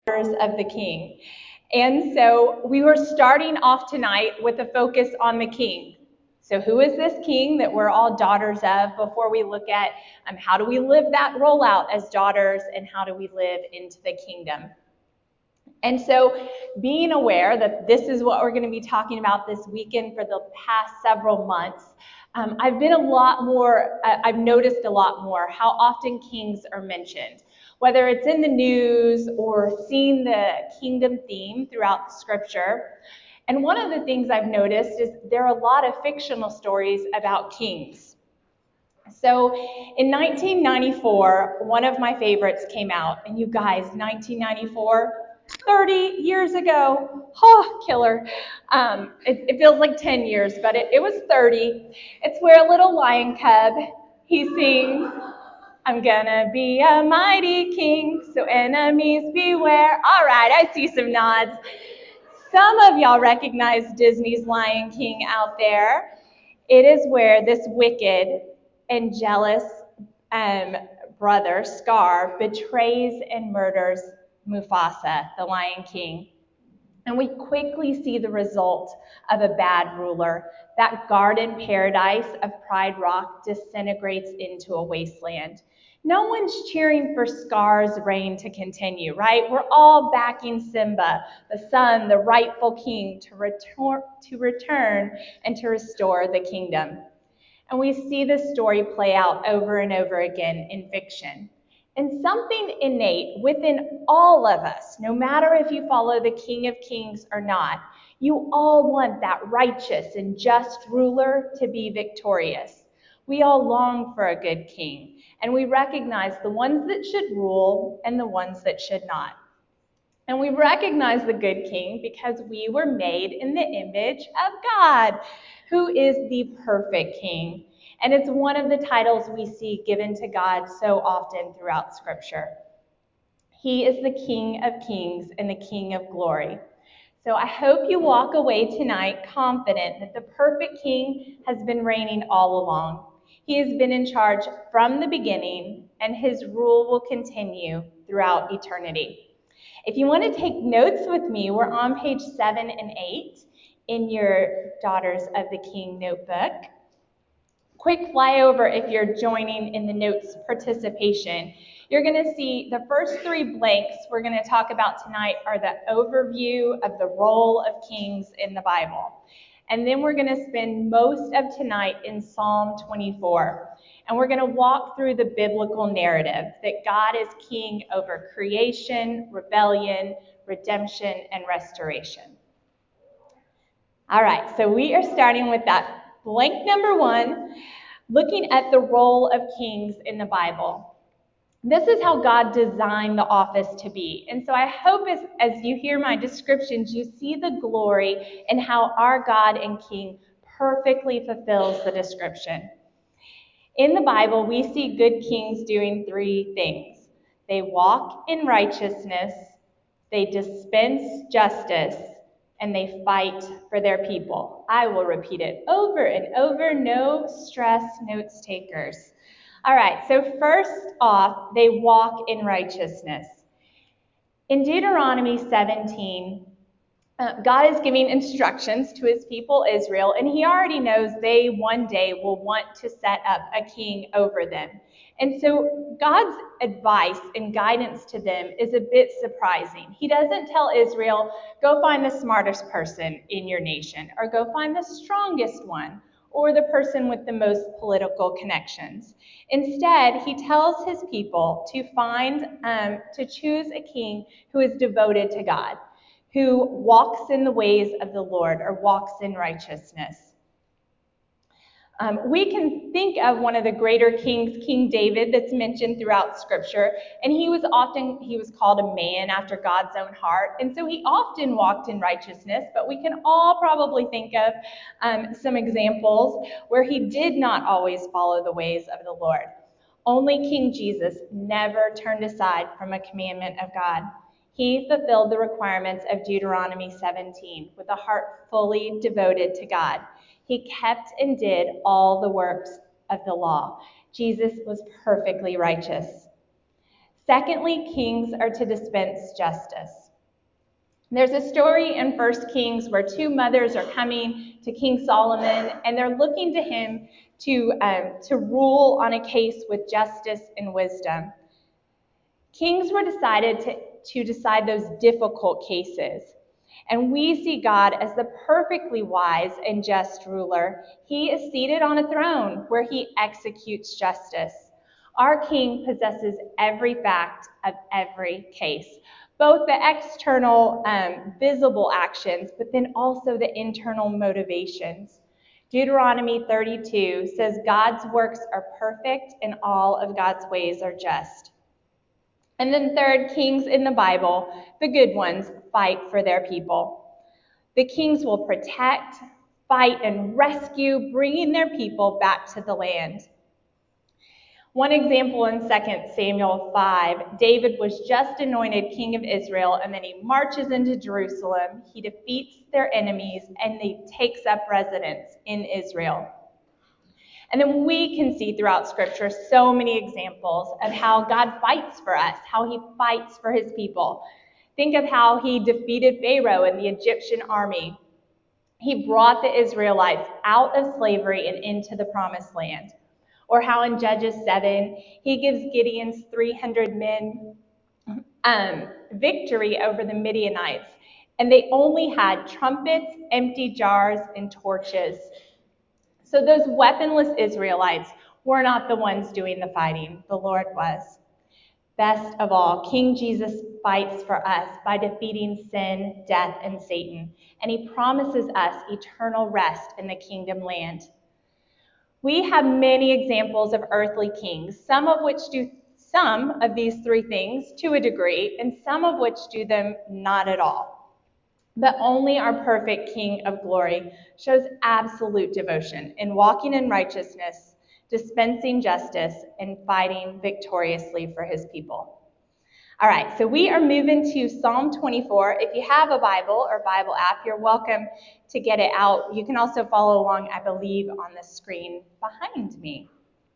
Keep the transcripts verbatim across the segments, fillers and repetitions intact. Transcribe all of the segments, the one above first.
of the King. And so we were starting off tonight with a focus on the King. So who is this King that we're all daughters of before we look at um, how do we live that role out as daughters and how do we live into the kingdom? And so being aware that this is what we're going to be talking about this weekend for the past several months, um, I've been a lot more, uh, I've noticed a lot more how often kings are mentioned, whether it's in the news or seeing the kingdom theme throughout the scripture. And one of the things I've noticed is there are a lot of fictional stories about kings. So in nineteen ninety-four, one of my favorites came out, and you guys, nineteen ninety-four, thirty years ago, oh, killer. Um, it, it feels like ten years, but it, it was thirty. It's where a little lion cub, he sings, I'm gonna be a mighty king, so enemies beware. All right, I see some nods. Some of y'all recognize Disney's Lion King out there. It is where this wicked and jealous um, brother, Scar, betrays and murders Mufasa, the Lion King. And we quickly see the result of a bad ruler. That garden paradise of Pride Rock disintegrates into a wasteland. No one's cheering for Scar's reign to continue, right? We're all backing Simba, the son, the rightful king, to return, to return and to restore the kingdom. And we see this story play out over and over again in fiction. And something innate within all of us, no matter if you follow the King of Kings or not, you all want that righteous and just ruler to be victorious. We all long for a good king, and we recognize the ones that should rule and the ones that should not. And we recognize the good king because we were made in the image of God, who is the perfect king. And it's one of the titles we see given to God so often throughout Scripture. He is the King of Kings and the King of Glory. So I hope you walk away tonight confident that the perfect King has been reigning all along. He has been in charge from the beginning, and his rule will continue throughout eternity. If you want to take notes with me, we're on page seven and eight in your Daughters of the King notebook. Quick flyover if you're joining in the notes participation. You're going to see the first three blanks we're going to talk about tonight are the overview of the role of kings in the Bible. And then we're going to spend most of tonight in Psalm twenty-four. And we're going to walk through the biblical narrative that God is king over creation, rebellion, redemption, and restoration. All right, so we are starting with that blank number one, looking at the role of kings in the Bible. This is how God designed the office to be. And so I hope as, as you hear my descriptions, you see the glory in how our God and King perfectly fulfills the description. In the Bible, we see good kings doing three things. They walk in righteousness, they dispense justice, and they fight for their people. I will repeat it over and over, no stress, notes takers. All right, so first off, they walk in righteousness. In Deuteronomy seventeen, uh, God is giving instructions to his people Israel, and he already knows they one day will want to set up a king over them. And so God's advice and guidance to them is a bit surprising. He doesn't tell Israel, go find the smartest person in your nation, or go find the strongest one, or the person with the most political connections. Instead, he tells his people to find, um, to choose a king who is devoted to God, who walks in the ways of the Lord or walks in righteousness. Um, we can think of one of the greater kings, King David, that's mentioned throughout Scripture, and he was often, he was called a man after God's own heart, and so he often walked in righteousness, but we can all probably think of um, some examples where he did not always follow the ways of the Lord. Only King Jesus never turned aside from a commandment of God. He fulfilled the requirements of Deuteronomy seventeen with a heart fully devoted to God. He kept and did all the works of the law. Jesus was perfectly righteous. Secondly, kings are to dispense justice. There's a story in First Kings where two mothers are coming to King Solomon, and they're looking to him to, um, to rule on a case with justice and wisdom. Kings were decided to, to decide those difficult cases. And we see God as the perfectly wise and just ruler. He is seated on a throne where he executes justice. Our king possesses every fact of every case, both the external, um, visible actions, but then also the internal motivations. Deuteronomy thirty-two says God's works are perfect and all of God's ways are just. And then third, kings in the Bible, the good ones, fight for their people. The kings will protect, fight, and rescue, bringing their people back to the land. One example in Second Samuel five, David was just anointed king of Israel, and then he marches into Jerusalem. He defeats their enemies, and he takes up residence in Israel. And then we can see throughout Scripture so many examples of how God fights for us, how he fights for his people. Think of how he defeated Pharaoh and the Egyptian army. He brought the Israelites out of slavery and into the promised land. Or how in Judges seven, he gives Gideon's three hundred men um, victory over the Midianites. And they only had trumpets, empty jars, and torches. So those weaponless Israelites were not the ones doing the fighting. The Lord was. Best of all, King Jesus fights for us by defeating sin, death, and Satan. And he promises us eternal rest in the kingdom land. We have many examples of earthly kings, some of which do some of these three things to a degree, and some of which do them not at all. But only our perfect King of glory shows absolute devotion in walking in righteousness, dispensing justice, and fighting victoriously for his people. All right, so we are moving to Psalm twenty-four. If you have a Bible or Bible app, you're welcome to get it out. You can also follow along, I believe, on the screen behind me.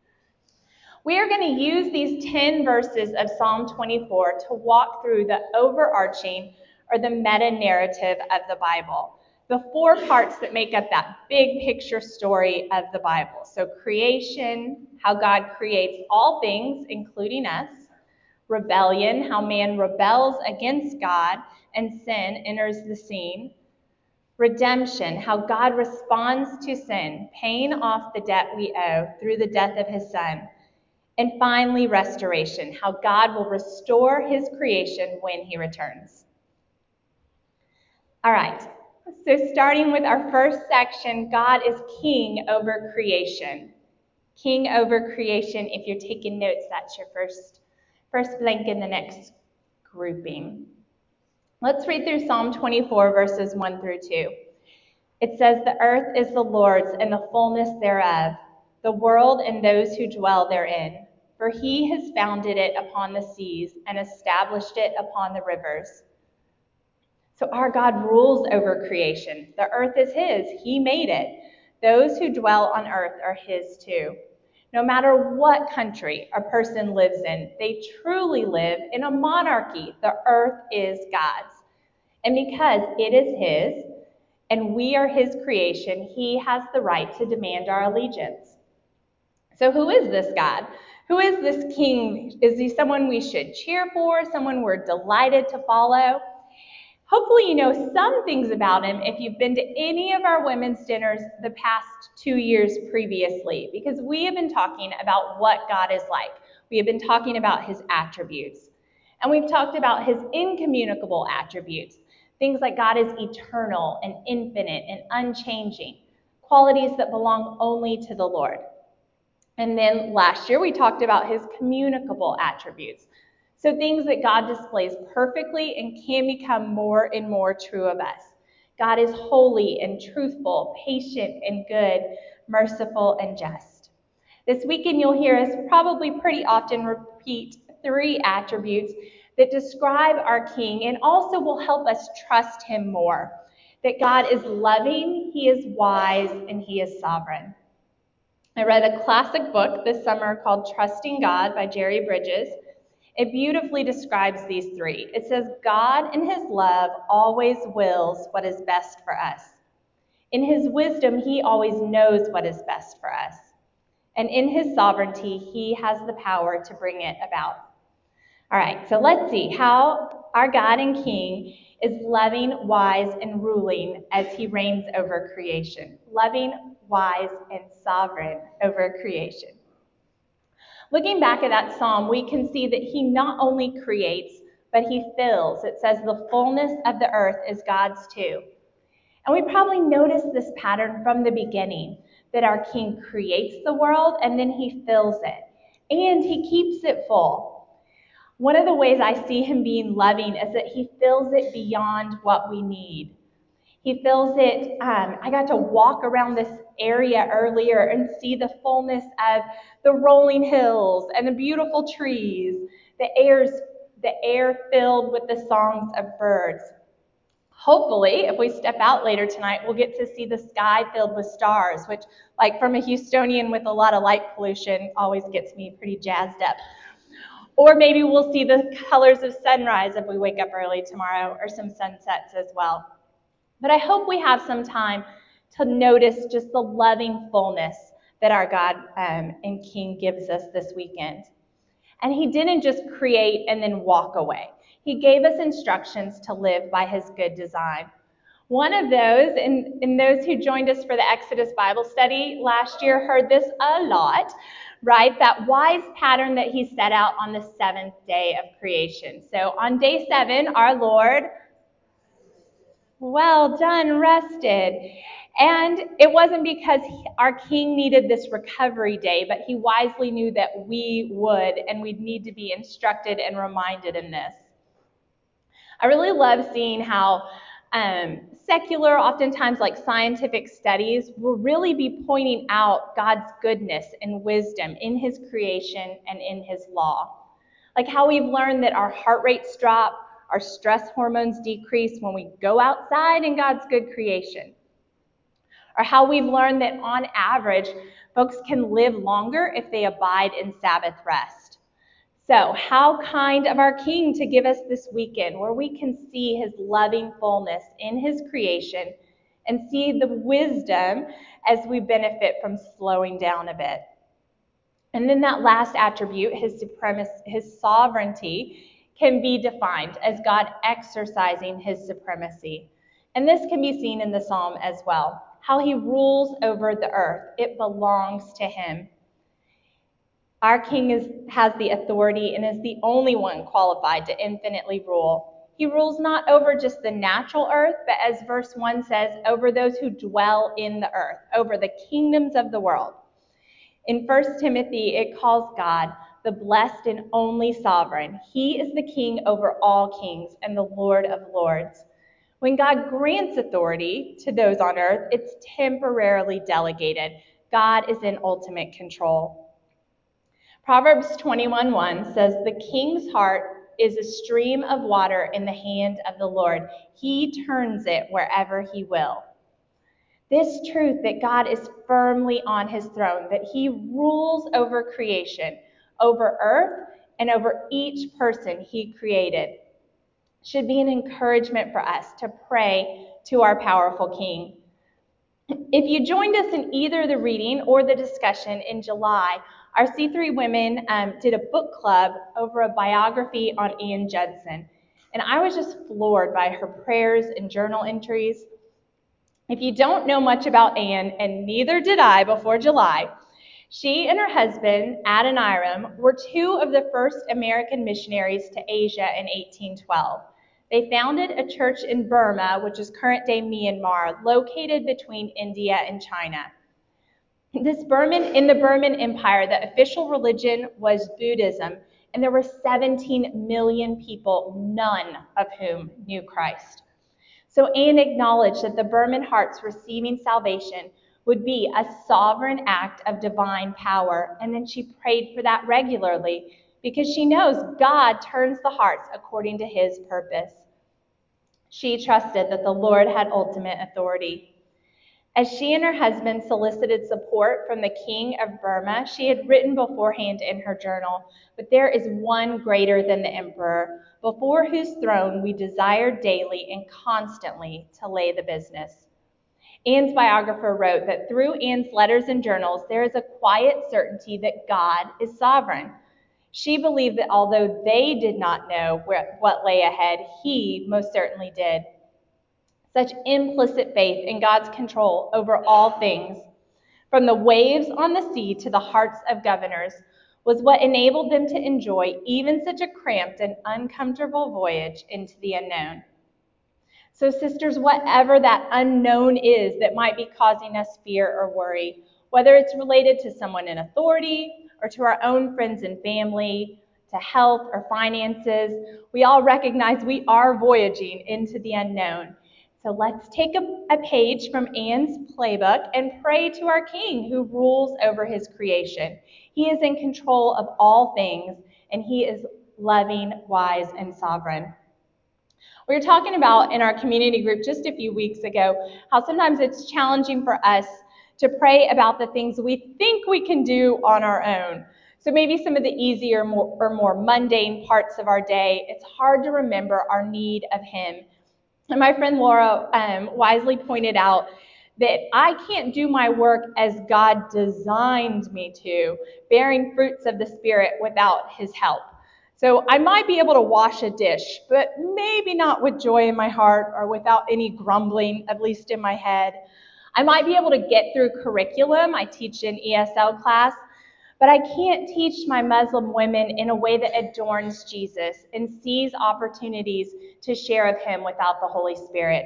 We are going to use these ten verses of Psalm twenty-four to walk through the overarching or the meta-narrative of the Bible, the four parts that make up that big picture story of the Bible. So creation, how God creates all things, including us. Rebellion, how man rebels against God and sin enters the scene. Redemption, how God responds to sin, paying off the debt we owe through the death of his Son. And finally, restoration, how God will restore his creation when he returns. All right, so starting with our first section, God is king over creation. King over creation. If you're taking notes, that's your first, first blank in the next grouping. Let's read through Psalm twenty-four, verses one through two. It says, "The earth is the Lord's and the fullness thereof, the world and those who dwell therein. For he has founded it upon the seas and established it upon the rivers." So our God rules over creation. The earth is his. He made it. Those who dwell on earth are his too. No matter what country a person lives in, they truly live in a monarchy. The earth is God's. And because it is his, and we are his creation, he has the right to demand our allegiance. So who is this God? Who is this king? Is he someone we should cheer for, someone we're delighted to follow? Hopefully you know some things about him if you've been to any of our women's dinners the past two years previously, because we have been talking about what God is like. We have been talking about his attributes. And we've talked about his incommunicable attributes, things like God is eternal and infinite and unchanging, qualities that belong only to the Lord. And then last year we talked about his communicable attributes. So things that God displays perfectly and can become more and more true of us. God is holy and truthful, patient and good, merciful and just. This weekend you'll hear us probably pretty often repeat three attributes that describe our King and also will help us trust him more. That God is loving, he is wise, and he is sovereign. I read a classic book this summer called Trusting God by Jerry Bridges. It beautifully describes these three. It says, God in his love always wills what is best for us. In his wisdom, he always knows what is best for us. And in his sovereignty, he has the power to bring it about. All right, so let's see how our God and King is loving, wise, and ruling as he reigns over creation. Loving, wise, and sovereign over creation. Looking back at that psalm, we can see that he not only creates, but he fills. It says the fullness of the earth is God's too. And we probably noticed this pattern from the beginning, that our King creates the world and then he fills it. And he keeps it full. One of the ways I see him being loving is that he fills it beyond what we need. He fills it, um, I got to walk around this area earlier and see the fullness of the rolling hills and the beautiful trees, the air's, the air filled with the songs of birds. Hopefully, if we step out later tonight, we'll get to see the sky filled with stars, which, like from a Houstonian with a lot of light pollution, always gets me pretty jazzed up. Or maybe we'll see the colors of sunrise if we wake up early tomorrow, or some sunsets as well. But I hope we have some time to notice just the loving fullness that our God um, and King gives us this weekend. And he didn't just create and then walk away. He gave us instructions to live by his good design. One of those, and, and those who joined us for the Exodus Bible study last year heard this a lot, right? That wise pattern that he set out on the seventh day of creation. So on day seven, our Lord, well done, rested. And it wasn't because he, our King needed this recovery day, but he wisely knew that we would, and we'd need to be instructed and reminded in this. I really love seeing how um, secular, oftentimes like scientific studies, will really be pointing out God's goodness and wisdom in his creation and in his law. Like how we've learned that our heart rates drop, our stress hormones decrease when we go outside in God's good creation. Or how we've learned that on average, folks can live longer if they abide in Sabbath rest. So, how kind of our King to give us this weekend where we can see his loving fullness in his creation and see the wisdom as we benefit from slowing down a bit. And then that last attribute, his supremacy, his sovereignty, can be defined as God exercising his supremacy. And this can be seen in the psalm as well, how he rules over the earth. It belongs to him. Our King is, has the authority and is the only one qualified to infinitely rule. He rules not over just the natural earth, but as verse one says, over those who dwell in the earth, over the kingdoms of the world. In First Timothy, it calls God the blessed and only sovereign. He is the King over all kings and the Lord of lords. When God grants authority to those on earth, it's temporarily delegated. God is in ultimate control. Proverbs twenty-one one says, the king's heart is a stream of water in the hand of the Lord. He turns it wherever he will. This truth that God is firmly on his throne, that he rules over creation, over earth, and over each person he created, should be an encouragement for us to pray to our powerful King. If you joined us in either the reading or the discussion in July, our C three women um, did a book club over a biography on Ann Judson. And I was just floored by her prayers and journal entries. If you don't know much about Ann, and neither did I before July, she and her husband, Adoniram, were two of the first American missionaries to Asia in eighteen twelve. They founded a church in Burma, which is current-day Myanmar, located between India and China. This Burman, in the Burman Empire, the official religion was Buddhism, and there were seventeen million people, none of whom knew Christ. So Anne acknowledged that the Burman hearts receiving salvation would be a sovereign act of divine power, and then she prayed for that regularly because she knows God turns the hearts according to his purpose. She trusted that the Lord had ultimate authority. As she and her husband solicited support from the king of Burma, she had written beforehand in her journal, "But there is one greater than the emperor, before whose throne we desire daily and constantly to lay the business." Anne's biographer wrote that through Anne's letters and journals, there is a quiet certainty that God is sovereign. She believed that although they did not know where, what lay ahead, he most certainly did. Such implicit faith in God's control over all things, from the waves on the sea to the hearts of governors, was what enabled them to enjoy even such a cramped and uncomfortable voyage into the unknown. So, sisters, whatever that unknown is that might be causing us fear or worry, whether it's related to someone in authority or to our own friends and family, to health or finances, we all recognize we are voyaging into the unknown. So let's take a, a page from Anne's playbook and pray to our King who rules over his creation. He is in control of all things, and he is loving, wise, and sovereign. We were talking about in our community group just a few weeks ago how sometimes it's challenging for us to pray about the things we think we can do on our own. So maybe some of the easier more, or more mundane parts of our day, it's hard to remember our need of him. And my friend Laura um, wisely pointed out that I can't do my work as God designed me to, bearing fruits of the Spirit without his help. So I might be able to wash a dish, but maybe not with joy in my heart or without any grumbling, at least in my head. I might be able to get through curriculum. I teach an E S L class, but I can't teach my Muslim women in a way that adorns Jesus and sees opportunities to share of him without the Holy Spirit.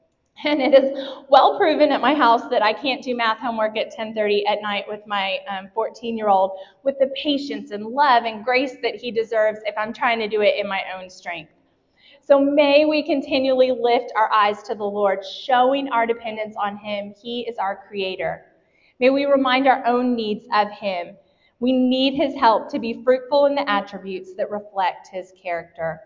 And it is well proven at my house that I can't do math homework at ten thirty at night with my fourteen-year-old with the patience and love and grace that he deserves if I'm trying to do it in my own strength. So may we continually lift our eyes to the Lord, showing our dependence on him. He is our creator. May we remind our own needs of him. We need his help to be fruitful in the attributes that reflect his character.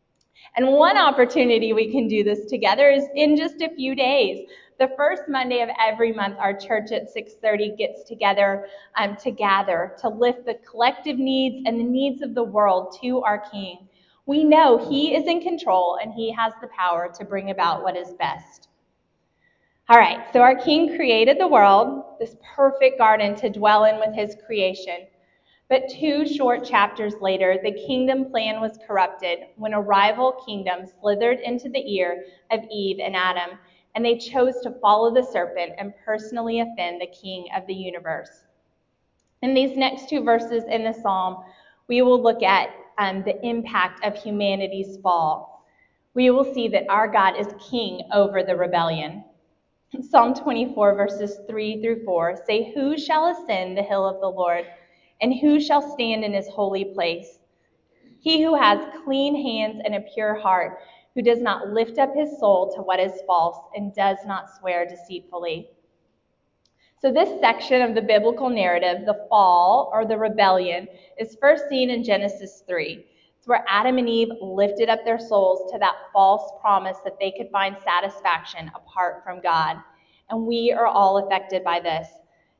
And one opportunity we can do this together is in just a few days. The first Monday of every month, our church at six thirty gets together um, to gather, to lift the collective needs and the needs of the world to our King. We know he is in control and he has the power to bring about what is best. All right, so our King created the world, this perfect garden to dwell in with his creation. But two short chapters later, the kingdom plan was corrupted when a rival kingdom slithered into the ear of Eve and Adam, and they chose to follow the serpent and personally offend the King of the universe. In these next two verses in the psalm, we will look at um, the impact of humanity's fall. We will see that our God is king over the rebellion. Psalm twenty-four, verses three through four say, "Who shall ascend the hill of the Lord? And who shall stand in his holy place? He who has clean hands and a pure heart, who does not lift up his soul to what is false and does not swear deceitfully." So this section of the biblical narrative, the fall or the rebellion, is first seen in Genesis three. It's where Adam and Eve lifted up their souls to that false promise that they could find satisfaction apart from God. And we are all affected by this.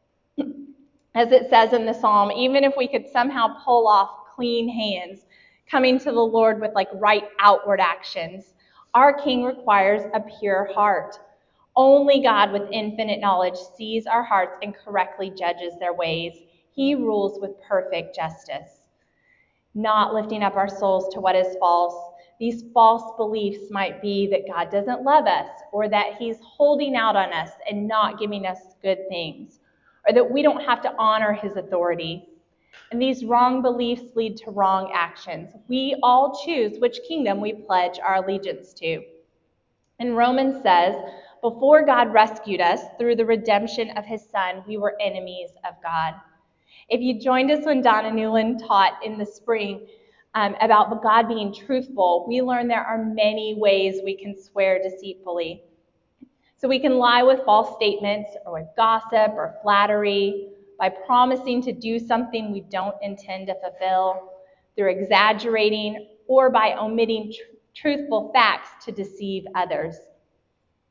As it says in the psalm, even if we could somehow pull off clean hands, coming to the Lord with like right outward actions, our King requires a pure heart. Only God with infinite knowledge sees our hearts and correctly judges their ways. He rules with perfect justice, not lifting up our souls to what is false. These false beliefs might be that God doesn't love us, or that he's holding out on us and not giving us good things, or that we don't have to honor his authority. And these wrong beliefs lead to wrong actions. We all choose which kingdom we pledge our allegiance to. And Romans says, before God rescued us through the redemption of his Son, we were enemies of God. If you joined us when Donna Newland taught in the spring um, about God being truthful, we learned there are many ways we can swear deceitfully. So we can lie with false statements or with gossip or flattery, by promising to do something we don't intend to fulfill, through exaggerating, or by omitting tr- truthful facts to deceive others.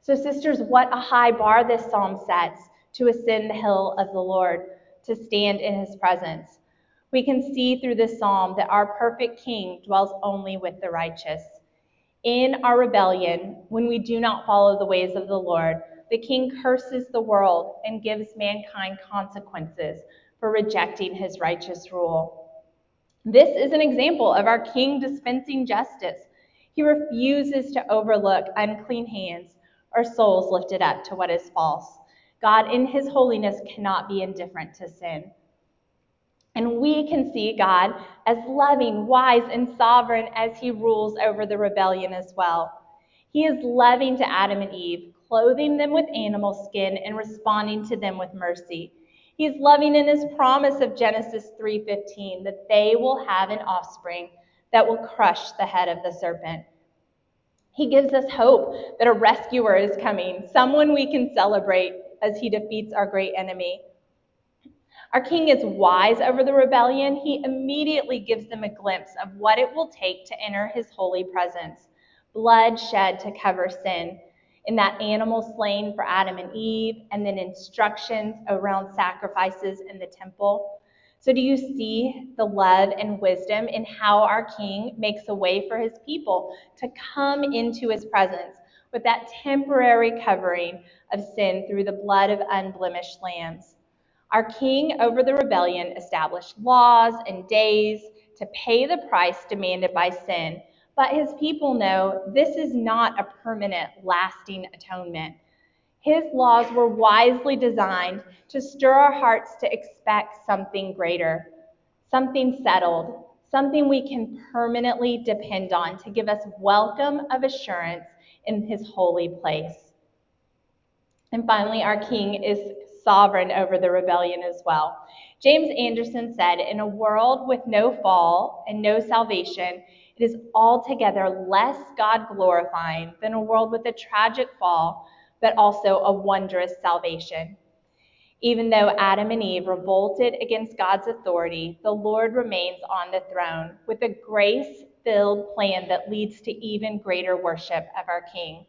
So sisters, what a high bar this psalm sets to ascend the hill of the Lord, to stand in his presence. We can see through this psalm that our perfect King dwells only with the righteous. In our rebellion, when we do not follow the ways of the Lord, the King curses the world and gives mankind consequences for rejecting his righteous rule. This is an example of our King dispensing justice. He refuses to overlook unclean hands or souls lifted up to what is false. God, in his holiness, cannot be indifferent to sin. And we can see God as loving, wise, and sovereign as he rules over the rebellion as well. He is loving to Adam and Eve, clothing them with animal skin and responding to them with mercy. He is loving in his promise of Genesis three fifteen that they will have an offspring that will crush the head of the serpent. He gives us hope that a rescuer is coming, someone we can celebrate as he defeats our great enemy. Our King is wise over the rebellion. He immediately gives them a glimpse of what it will take to enter his holy presence. Blood shed to cover sin, in that animal slain for Adam and Eve, and then instructions around sacrifices in the temple. So do you see the love and wisdom in how our King makes a way for his people to come into his presence with that temporary covering of sin through the blood of unblemished lambs? Our King over the rebellion established laws and days to pay the price demanded by sin, but his people know this is not a permanent, lasting atonement. His laws were wisely designed to stir our hearts to expect something greater, something settled, something we can permanently depend on to give us welcome of assurance in his holy place. And finally, our King is sovereign over the rebellion as well. James Anderson said, in a world with no fall and no salvation, it is altogether less God-glorifying than a world with a tragic fall, but also a wondrous salvation. Even though Adam and Eve revolted against God's authority, the Lord remains on the throne with a grace-filled plan that leads to even greater worship of our King.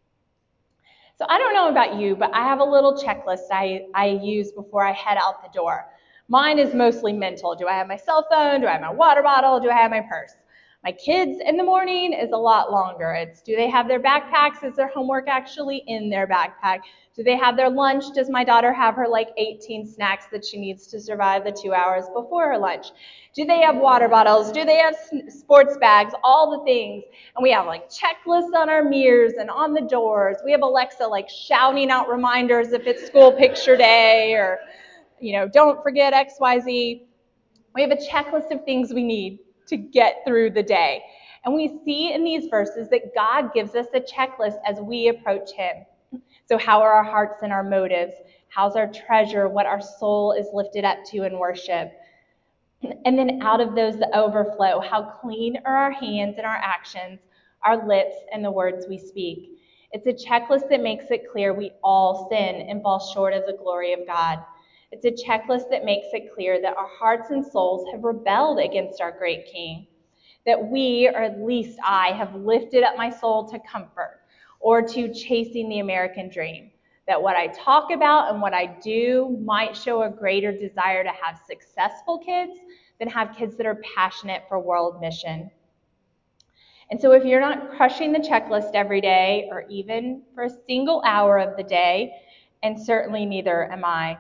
So I don't know about you, but I have a little checklist I, I use before I head out the door. Mine is mostly mental. Do I have my cell phone? Do I have my water bottle? Do I have my purse? My kids in the morning is a lot longer. It's, do they have their backpacks? Is their homework actually in their backpack? Do they have their lunch? Does my daughter have her like eighteen snacks that she needs to survive the two hours before her lunch? Do they have water bottles? Do they have sports bags? All the things. And we have like checklists on our mirrors and on the doors. We have Alexa like shouting out reminders if it's school picture day or, you know, don't forget X Y Z. We have a checklist of things we need to get through the day. And we see in these verses that God gives us a checklist as we approach him. So how are our hearts and our motives? How's our treasure? What our soul is lifted up to in worship? And then out of those, the overflow. How clean are our hands and our actions, our lips and the words we speak? It's a checklist that makes it clear we all sin and fall short of the glory of God. It's a checklist that makes it clear that our hearts and souls have rebelled against our great King, that we, or at least I, have lifted up my soul to comfort or to chasing the American dream, that what I talk about and what I do might show a greater desire to have successful kids than have kids that are passionate for world mission. And so if you're not crushing the checklist every day, or even for a single hour of the day, and certainly neither am I,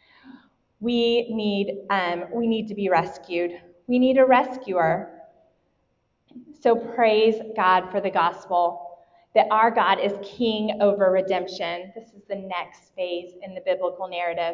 we need, um, we need to be rescued. We need a rescuer. So praise God for the gospel, that our God is king over redemption. This is the next phase in the biblical narrative.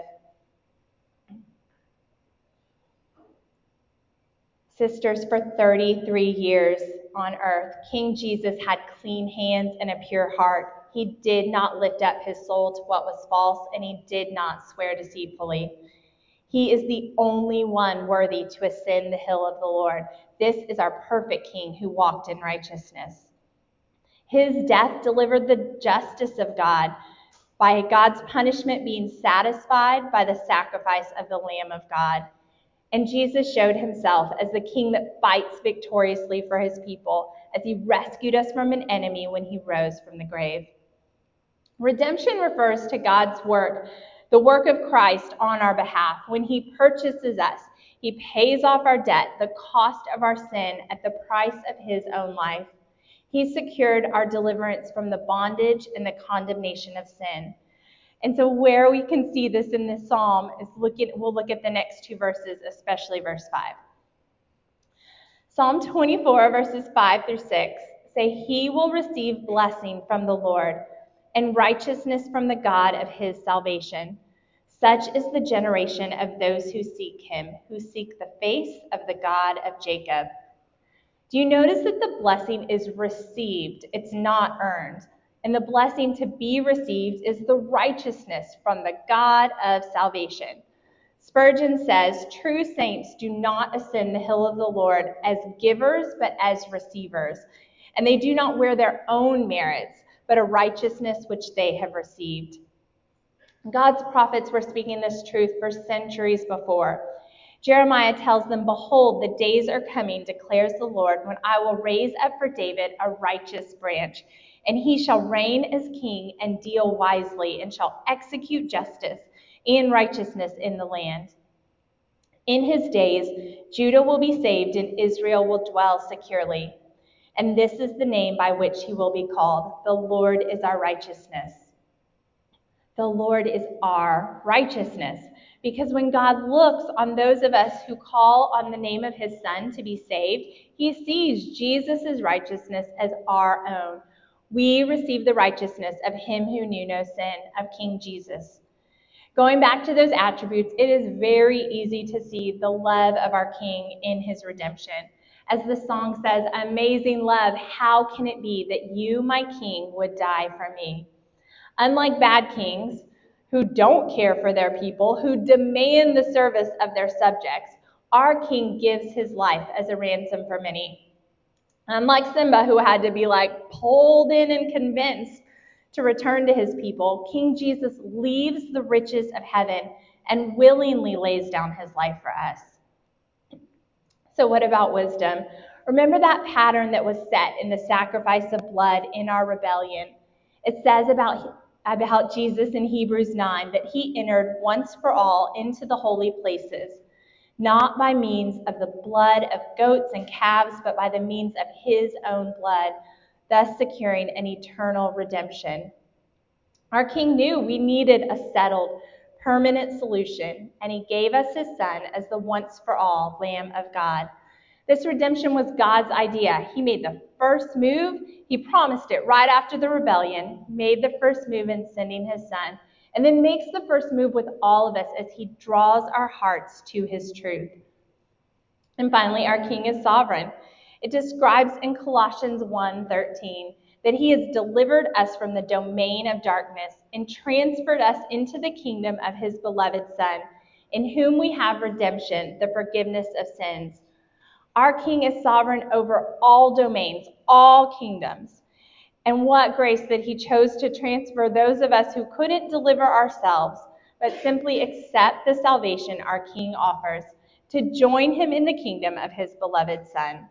Sisters, for thirty-three years on earth, King Jesus had clean hands and a pure heart. He did not lift up his soul to what was false, and he did not swear deceitfully. He is the only one worthy to ascend the hill of the Lord. This is our perfect King who walked in righteousness. His death delivered the justice of God by God's punishment being satisfied by the sacrifice of the Lamb of God. And Jesus showed himself as the King that fights victoriously for his people as he rescued us from an enemy when he rose from the grave. Redemption refers to God's work, the work of Christ on our behalf. When he purchases us, he pays off our debt, the cost of our sin, at the price of his own life. He secured our deliverance from the bondage and the condemnation of sin. And so where we can see this in this psalm is look at, we'll look at the next two verses, especially verse five. Psalm twenty-four, verses five through six say, he will receive blessing from the Lord and righteousness from the God of his salvation. Such is the generation of those who seek him, who seek the face of the God of Jacob. Do you notice that the blessing is received? It's not earned. And the blessing to be received is the righteousness from the God of salvation. Spurgeon says, true saints do not ascend the hill of the Lord as givers, but as receivers. And they do not wear their own merits, but a righteousness which they have received. God's prophets were speaking this truth for centuries before. Jeremiah tells them, behold, the days are coming, declares the Lord, when I will raise up for David a righteous branch, and he shall reign as king and deal wisely, and shall execute justice and righteousness in the land. In his days, Judah will be saved, and Israel will dwell securely. And this is the name by which he will be called. The Lord is our righteousness. The Lord is our righteousness. Because when God looks on those of us who call on the name of his Son to be saved, he sees Jesus' righteousness as our own. We receive the righteousness of him who knew no sin, of King Jesus. Going back to those attributes, it is very easy to see the love of our King in his redemption. As the song says, amazing love, how can it be that you, my King, would die for me? Unlike bad kings who don't care for their people, who demand the service of their subjects, our King gives his life as a ransom for many. Unlike Simba, who had to be like pulled in and convinced to return to his people, King Jesus leaves the riches of heaven and willingly lays down his life for us. So what about wisdom? Remember that pattern that was set in the sacrifice of blood in our rebellion. It says about, about Jesus in Hebrews nine that he entered once for all into the holy places, not by means of the blood of goats and calves, but by the means of his own blood, thus securing an eternal redemption. Our King knew we needed a settled, permanent solution, and he gave us his Son as the once-for-all Lamb of God. This redemption was God's idea. He made the first move. He promised it right after the rebellion, made the first move in sending his Son, and then makes the first move with all of us as he draws our hearts to his truth. And finally, our King is sovereign. It describes in Colossians one thirteen that he has delivered us from the domain of darkness and transferred us into the kingdom of his beloved Son, in whom we have redemption, the forgiveness of sins. Our King is sovereign over all domains, all kingdoms. And what grace that he chose to transfer those of us who couldn't deliver ourselves, but simply accept the salvation our King offers, to join him in the kingdom of his beloved Son.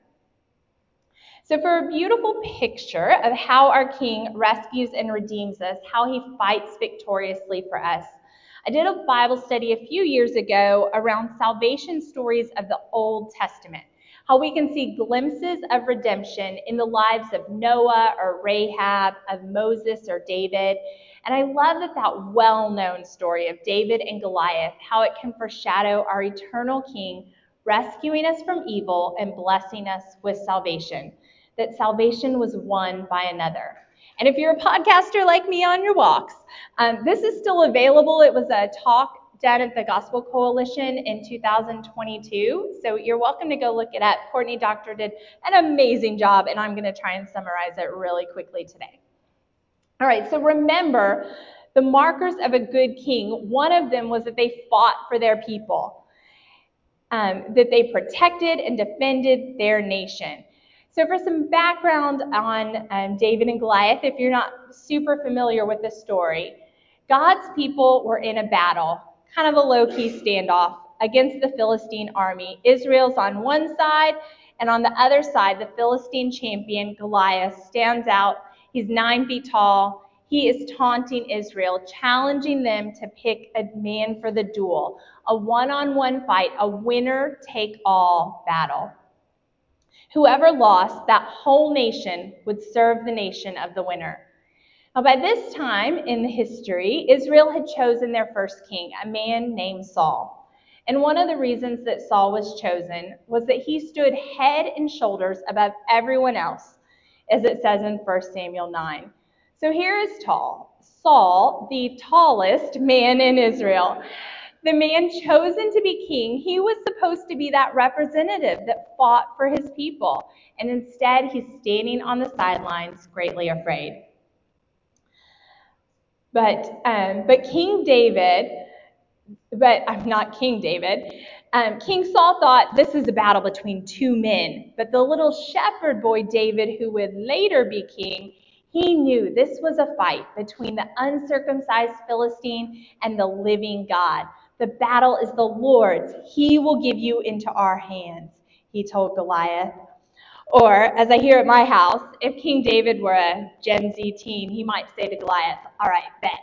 So for a beautiful picture of how our King rescues and redeems us, how he fights victoriously for us, I did a Bible study a few years ago around salvation stories of the Old Testament, how we can see glimpses of redemption in the lives of Noah or Rahab, of Moses or David. And I love that that well-known story of David and Goliath, how it can foreshadow our eternal King rescuing us from evil and blessing us with salvation, that salvation was won by another. And if you're a podcaster like me on your walks, um, this is still available. It was a talk done at the Gospel Coalition in two thousand twenty-two, so you're welcome to go look it up. Courtney Doctor did an amazing job, and I'm going to try and summarize it really quickly today. All right, so remember the markers of a good king. One of them was that they fought for their people, um, that they protected and defended their nation. So for some background on um, David and Goliath, if you're not super familiar with the story, God's people were in a battle, kind of a low-key standoff against the Philistine army. Israel's on one side, and on the other side, the Philistine champion, Goliath, stands out. He's nine feet tall. he is taunting Israel, challenging them to pick a man for the duel, a one-on-one fight, a winner-take-all battle. Whoever lost, that whole nation would serve the nation of the winner. Now, by this time in the history, Israel had chosen their first king, a man named Saul. And one of the reasons that Saul was chosen was that he stood head and shoulders above everyone else, as it says in First Samuel nine. So here is tall, Saul, the tallest man in Israel. The man chosen to be king, he was supposed to be that representative that fought for his people. And instead, he's standing on the sidelines, greatly afraid. But, um, but King David, but I'm not King David, um, King Saul thought this is a battle between two men. But the little shepherd boy David, who would later be king, he knew this was a fight between the uncircumcised Philistine and the living God. The battle is the Lord's. He will give you into our hands, he told Goliath. Or, as I hear at my house, if King David were a Gen Z teen, he might say to Goliath, all right, bet.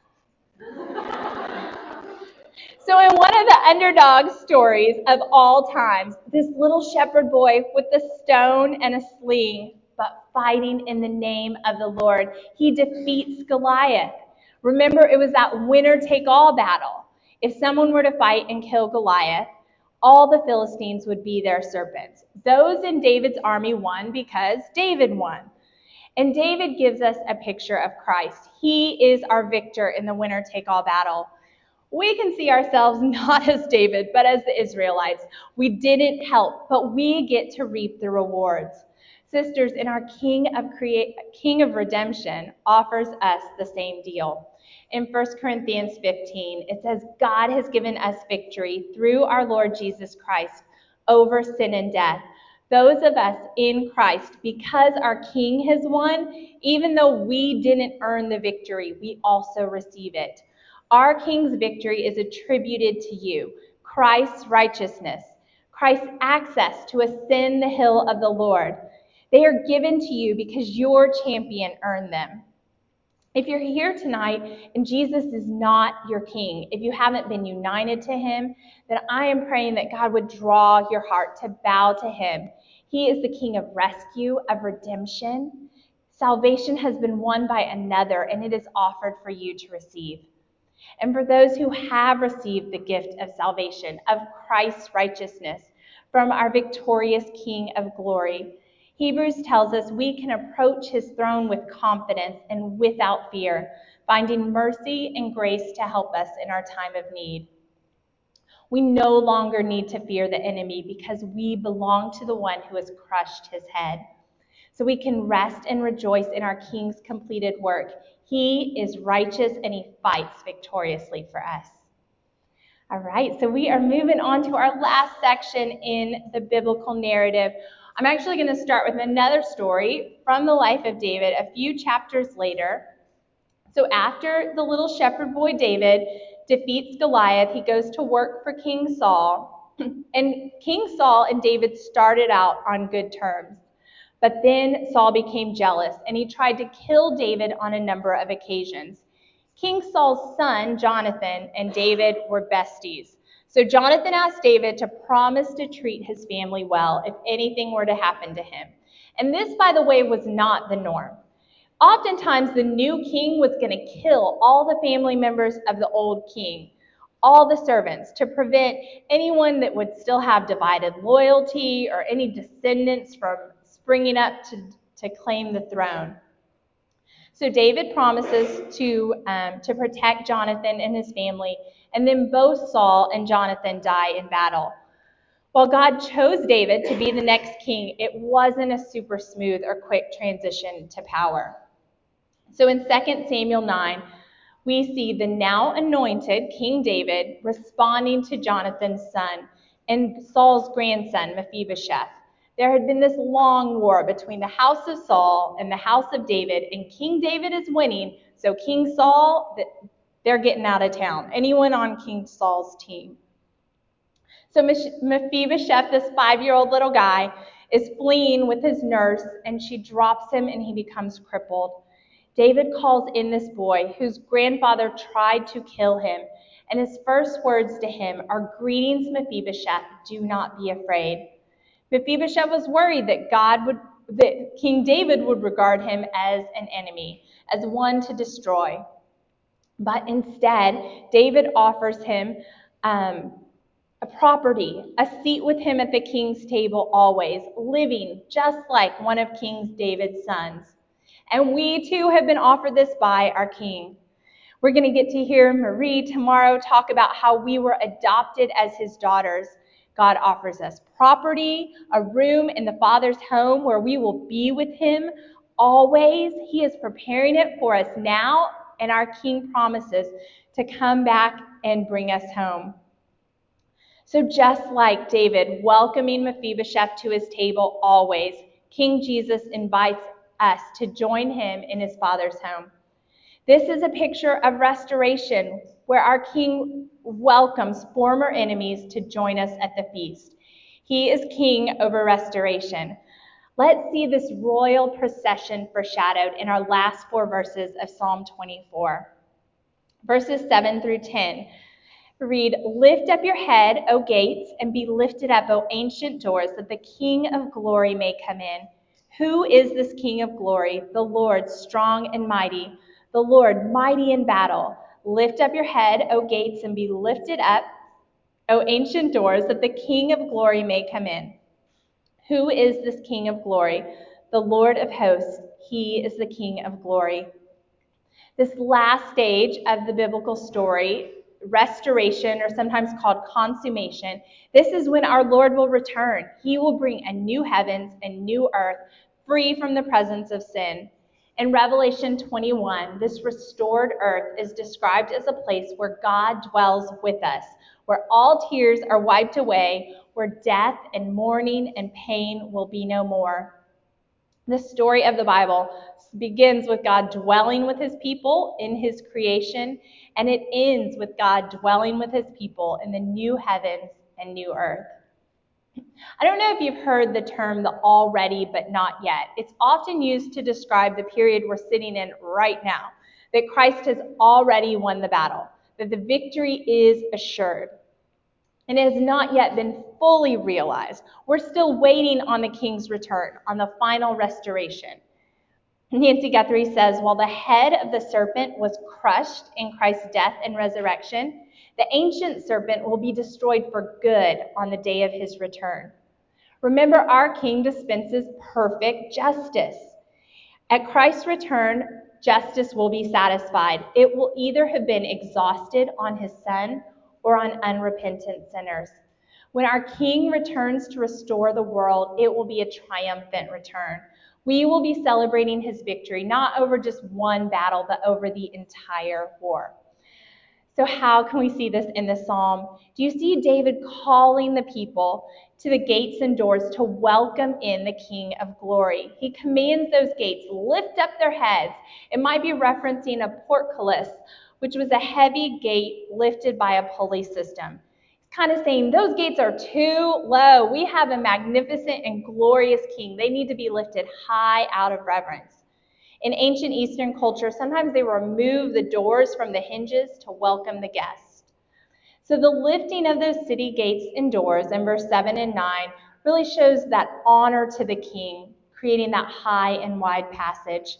So in one of the underdog stories of all times, this little shepherd boy with a stone and a sling, but fighting in the name of the Lord, he defeats Goliath. Remember, it was that winner-take-all battle. If someone were to fight and kill Goliath, all the Philistines would be their serpents. Those in David's army won because David won. And David gives us a picture of Christ. He is our victor in the winner-take-all battle. We can see ourselves not as David, but as the Israelites. We didn't help, but we get to reap the rewards. Sisters, and our King of create, King of Redemption offers us the same deal. In First Corinthians fifteen, it says, God has given us victory through our Lord Jesus Christ over sin and death. Those of us in Christ, because our King has won, even though we didn't earn the victory, we also receive it. Our King's victory is attributed to you, Christ's righteousness, Christ's access to ascend the hill of the Lord. They are given to you because your champion earned them. If you're here tonight and Jesus is not your King, if you haven't been united to him, then I am praying that God would draw your heart to bow to him. He is the King of rescue, of redemption. Salvation has been won by another, and it is offered for you to receive. And for those who have received the gift of salvation, of Christ's righteousness, from our victorious King of glory, Hebrews tells us we can approach his throne with confidence and without fear, finding mercy and grace to help us in our time of need. We no longer need to fear the enemy because we belong to the one who has crushed his head. So we can rest and rejoice in our King's completed work. He is righteous and he fights victoriously for us. All right, so we are moving on to our last section in the biblical narrative. I'm actually going to start with another story from the life of David a few chapters later. So after the little shepherd boy David defeats Goliath, he goes to work for King Saul. And King Saul and David started out on good terms. But then Saul became jealous, and he tried to kill David on a number of occasions. King Saul's son, Jonathan, and David were besties. So Jonathan asked David to promise to treat his family well if anything were to happen to him. And this, by the way, was not the norm. Oftentimes, the new king was going to kill all the family members of the old king, all the servants, to prevent anyone that would still have divided loyalty or any descendants from springing up to, to claim the throne. So David promises to, um, to protect Jonathan and his family, and then both Saul and Jonathan die in battle. While God chose David to be the next king, it wasn't a super smooth or quick transition to power. So in Second Samuel nine, we see the now anointed King David responding to Jonathan's son and Saul's grandson, Mephibosheth. There had been this long war between the house of Saul and the house of David, and King David is winning, so King Saul, they're getting out of town. Anyone on King Saul's team? So Mephibosheth, this five-year-old little guy, is fleeing with his nurse, and she drops him and he becomes crippled. David calls in this boy whose grandfather tried to kill him, and his first words to him are, "Greetings, Mephibosheth, do not be afraid." Mephibosheth was worried that God would, that King David would regard him as an enemy, as one to destroy. But instead, David offers him um, a property, a seat with him at the king's table always, living just like one of King David's sons. And we too have been offered this by our King. We're going to get to hear Marie tomorrow talk about how we were adopted as his daughters. God offers us property, a room in the Father's home where we will be with him always. He is preparing it for us now, and our King promises to come back and bring us home. So just like David welcoming Mephibosheth to his table always, King Jesus invites us to join him in his Father's home. This is a picture of restoration where our King welcomes former enemies to join us at the feast. He is king over restoration. Let's see this royal procession foreshadowed in our last four verses of Psalm twenty-four. Verses seven through ten read, "Lift up your head, O gates, and be lifted up, O ancient doors, that the King of glory may come in. Who is this King of glory? The Lord, strong and mighty, the Lord, mighty in battle. Lift up your head, O gates, and be lifted up, O ancient doors, that the King of glory may come in. Who is this King of glory? The Lord of hosts. He is the King of glory." This last stage of the biblical story, restoration, or sometimes called consummation, this is when our Lord will return. He will bring a new heavens and new earth, free from the presence of sin. In Revelation twenty-one, this restored earth is described as a place where God dwells with us, where all tears are wiped away, where death and mourning and pain will be no more. The story of the Bible begins with God dwelling with his people in his creation, and it ends with God dwelling with his people in the new heavens and new earth. I don't know if you've heard the term the already but not yet. It's often used to describe the period we're sitting in right now, that Christ has already won the battle, that the victory is assured. And it has not yet been fully realized. We're still waiting on the King's return, on the final restoration. Nancy Guthrie says, while the head of the serpent was crushed in Christ's death and resurrection, the ancient serpent will be destroyed for good on the day of his return. Remember, our King dispenses perfect justice. At Christ's return, justice will be satisfied. It will either have been exhausted on his Son or on unrepentant sinners. When our King returns to restore the world, it will be a triumphant return. We will be celebrating his victory, not over just one battle, but over the entire war. So how can we see this in the psalm? Do you see David calling the people to the gates and doors to welcome in the King of glory? He commands those gates, lift up their heads. It might be referencing a portcullis, which was a heavy gate lifted by a pulley system. He's kind of saying those gates are too low. We have a magnificent and glorious King. They need to be lifted high out of reverence. In ancient Eastern culture, sometimes they remove the doors from the hinges to welcome the guest. So the lifting of those city gates and doors in verse seven and nine really shows that honor to the King, creating that high and wide passage.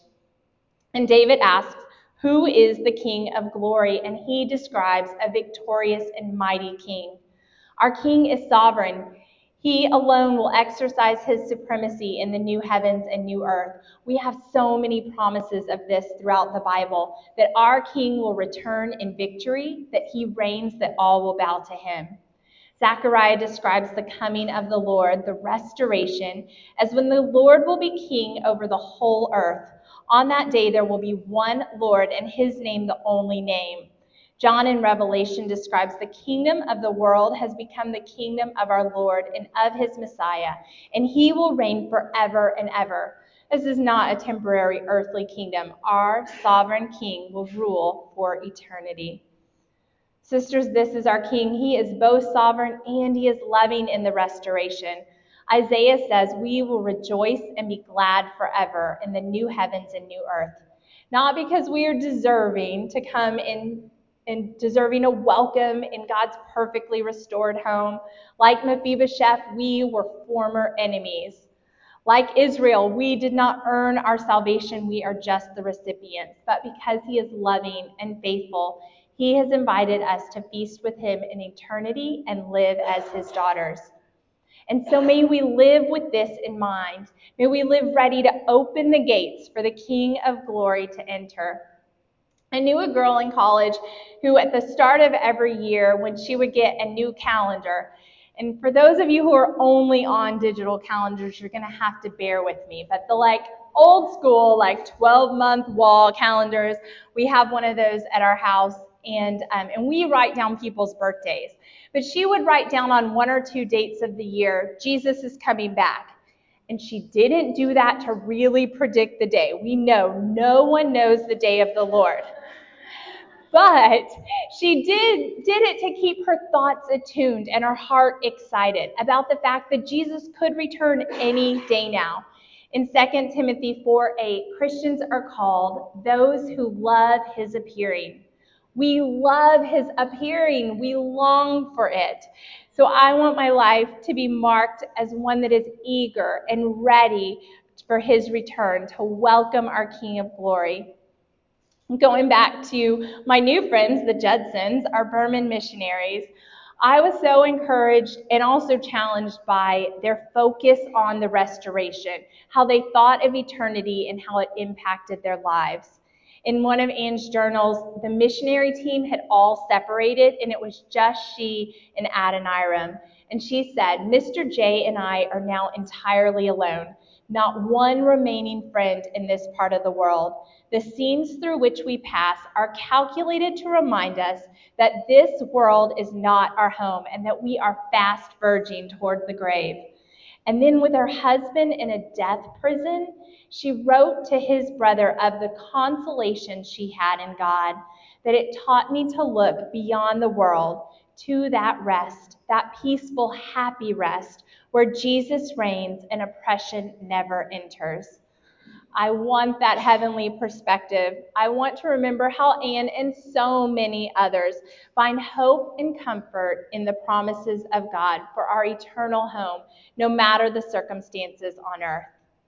And David asks, who is the King of glory? And he describes a victorious and mighty King. Our King is sovereign. He alone will exercise his supremacy in the new heavens and new earth. We have so many promises of this throughout the Bible, that our King will return in victory, that he reigns, that all will bow to him. Zechariah describes the coming of the Lord, the restoration, as when the Lord will be king over the whole earth. On that day there will be one Lord, and his name the only name. John in Revelation describes the kingdom of the world has become the kingdom of our Lord and of his Messiah, and he will reign forever and ever. This is not a temporary earthly kingdom. Our sovereign King will rule for eternity. Sisters, this is our King. He is both sovereign and he is loving in the restoration. Isaiah says we will rejoice and be glad forever in the new heavens and new earth. not because we are deserving to come in and deserving a welcome in God's perfectly restored home. Like Mephibosheth, we were former enemies. Like Israel, we did not earn our salvation, we are just the recipients. But because he is loving and faithful, he has invited us to feast with him in eternity and live as his daughters. And so may we live with this in mind. May we live ready to open the gates for the King of Glory to enter. I knew a girl in college who, at the start of every year, when she would get a new calendar, and for those of you who are only on digital calendars, you're going to have to bear with me, but the like old school, like twelve month wall calendars, we have one of those at our house, and um, and we write down people's birthdays. But she would write down on one or two dates of the year, Jesus is coming back. And she didn't do that to really predict the day. We know no one knows the day of the Lord. But she did, did it to keep her thoughts attuned and her heart excited about the fact that Jesus could return any day now. In Second Timothy four eight, Christians are called those who love his appearing. We love his appearing. We long for it. So I want my life to be marked as one that is eager and ready for his return to welcome our King of Glory. Going back to my new friends, the Judsons, our Burman missionaries, I was so encouraged and also challenged by their focus on the restoration, how they thought of eternity and how it impacted their lives. In one of Anne's journals, the missionary team had all separated, and it was just she and Adoniram. And she said, Mister J and I are now entirely alone, not one remaining friend in this part of the world. The scenes through which we pass are calculated to remind us that this world is not our home and that we are fast verging toward the grave. And then with her husband in a death prison, she wrote to his brother of the consolation she had in God, that it taught me to look beyond the world to that rest, that peaceful, happy rest where Jesus reigns and oppression never enters. I want that heavenly perspective. I want to remember how Anne and so many others find hope and comfort in the promises of God for our eternal home, no matter the circumstances on earth.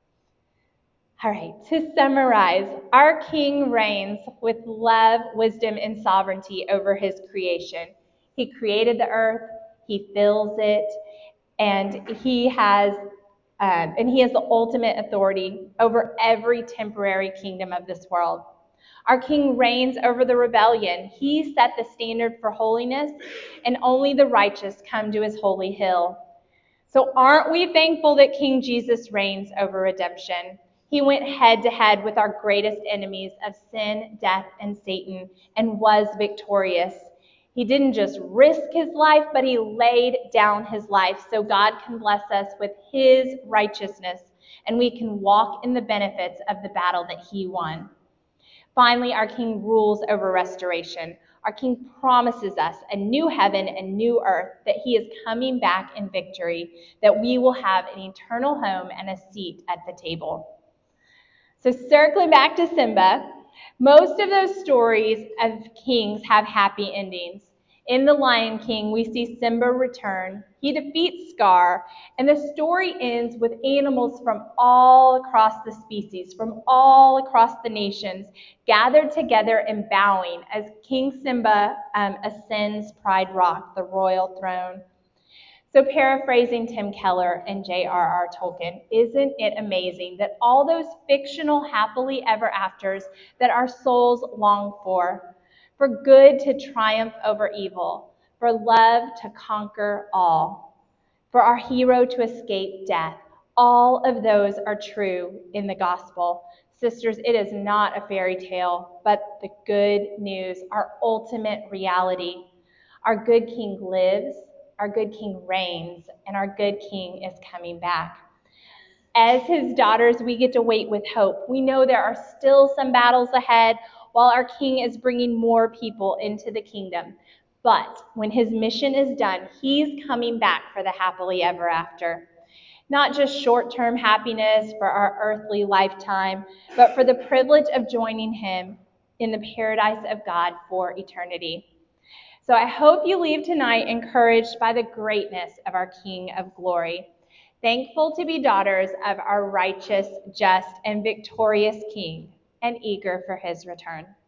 All right, to summarize, our King reigns with love, wisdom, and sovereignty over his creation. He created the earth, he fills it, and he has um, and he has the ultimate authority over every temporary kingdom of this world. Our King reigns over the rebellion. He set the standard for holiness, and only the righteous come to his holy hill. So aren't we thankful that King Jesus reigns over redemption? He went head to head with our greatest enemies of sin, death, and Satan, and was victorious. He didn't just risk his life, but he laid down his life so God can bless us with his righteousness, and we can walk in the benefits of the battle that he won. Finally, our King rules over restoration. Our King promises us a new heaven and new earth, that he is coming back in victory, that we will have an eternal home and a seat at the table. So circling back to Simba, most of those stories of kings have happy endings. In The Lion King, we see Simba return. He defeats Scar, and the story ends with animals from all across the species, from all across the nations, gathered together and bowing as King Simba um, ascends Pride Rock, the royal throne. So paraphrasing Tim Keller and J R R Tolkien, isn't it amazing that all those fictional happily ever afters that our souls long for, for good to triumph over evil, for love to conquer all, for our hero to escape death, all of those are true in the gospel. Sisters, it is not a fairy tale, but the good news, our ultimate reality. Our good King lives, our good King reigns, and our good King is coming back. As his daughters, we get to wait with hope. We know there are still some battles ahead while our King is bringing more people into the kingdom. But when his mission is done, he's coming back for the happily ever after. not just short-term happiness for our earthly lifetime, but for the privilege of joining him in the paradise of God for eternity. So I hope you leave tonight encouraged by the greatness of our King of Glory, thankful to be daughters of our righteous, just, and victorious King, and eager for his return.